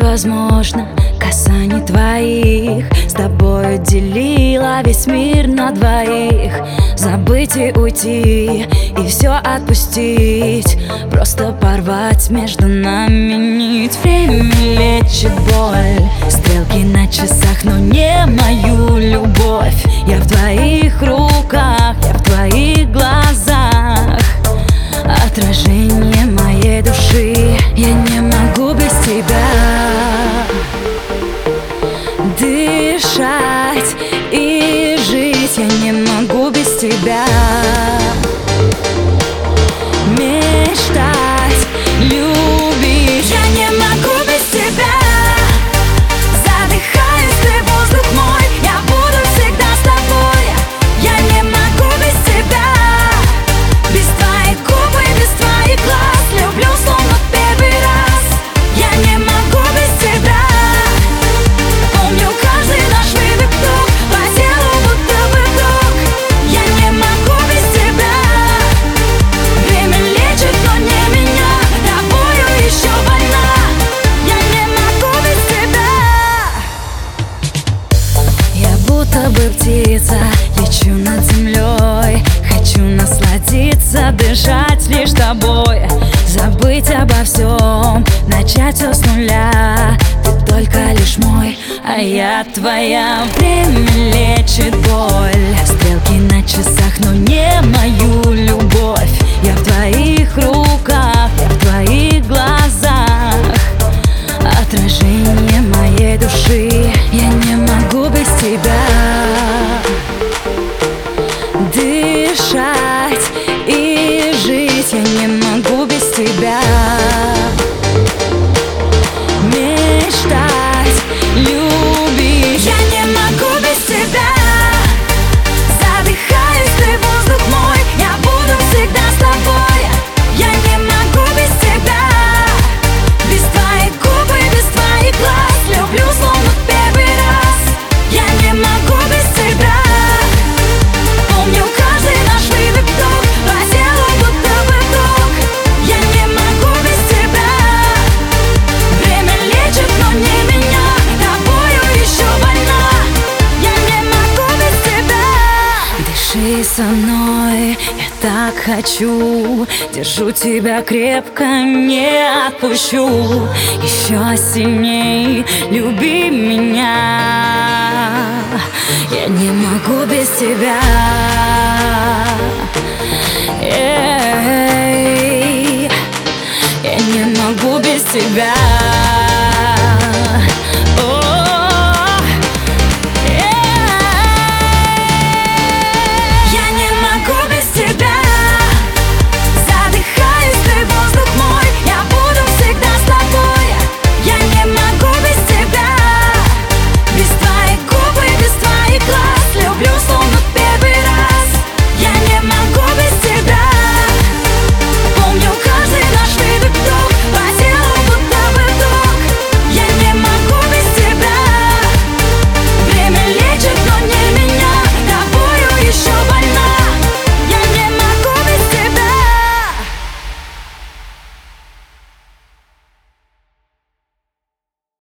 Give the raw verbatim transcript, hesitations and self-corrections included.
невозможно касаний твоих. С тобою делила весь мир на двоих. Забыть и уйти, и все отпустить, просто порвать между нами нить. Время лечит боль, стрелки на часах, но не мою любовь. Я в твоих руках, я в твоих глазах, отражение моей души. Я не могу без тебя дышать и жить. Я не могу без тебя мечтать, любить. Я не могу без тебя. Задыхаюсь, ты воздух мой, я буду всегда с тобой. Я не могу без тебя, без твоих губ и без твоих глаз. Люблю словно в первый раз. Я не могу без тебя. Помню каждый наш выдох, вдох, по телу будто бы вдох. Я не могу без тебя. Время лечит, но не меня, тобою еще больна. Я не могу без тебя. Я будто бы птица, лечу над землей. Хочу насладиться, дышать лишь тобой. Забыть обо всем, начать все с нуля. Ты только лишь мой, а я твоя. Время лечит боль, стрелки на часах, но не мою любовь. Я в твоих руках, я в твоих глазах, отражение моей души. Я не могу без тебя дышать и жить. Я не могу без тебя мечтать, любить. Я не могу без тебя. Задыхаюсь, ты воздух мой, я буду всегда с тобой. Я не могу без тебя, без твоих губ и без твоих глаз. Люблю словно в первый раз. Я не могу без тебя. Помню каждый наш выдох, вдох, по телу будто бы вдох. Я не могу без тебя. Время лечит, но не меня, тобою еще больна. Я не могу без тебя. Дыши со мной, я так хочу. Держу тебя крепко, не отпущу. Еще сильней люби меня. Я не могу без тебя. Эй, я не могу без тебя.